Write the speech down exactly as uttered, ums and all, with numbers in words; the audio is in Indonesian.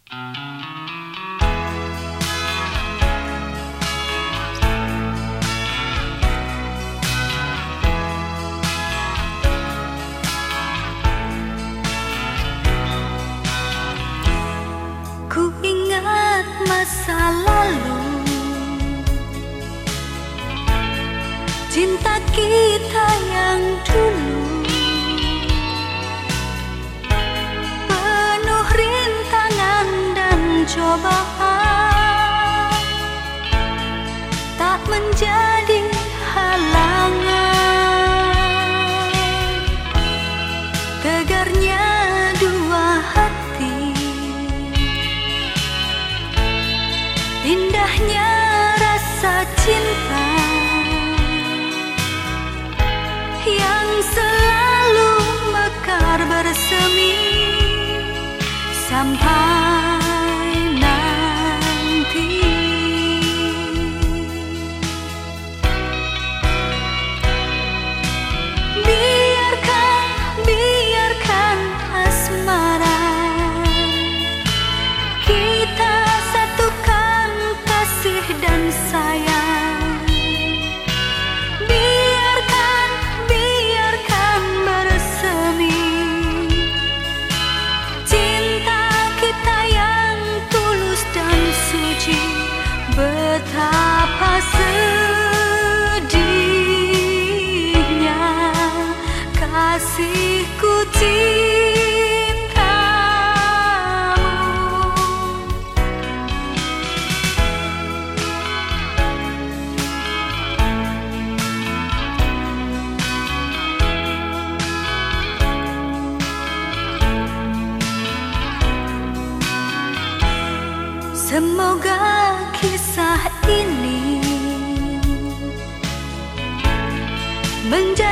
Ku ingat masa lalu, cinta kita yang dulu, penuh rintangan dan cobaan, tak menjadi halangan. Tegarnya dua hati, indahnya rasa cinta yang selalu mekar bersemi sampai nanti. Biarkan, biarkan asmara kita satukan kasih dan sayang. Biarkan, biarkan bersemi cinta kita yang tulus dan suci. Betapa sedihnya kasihku cintamu. Semoga kisah ini menjadi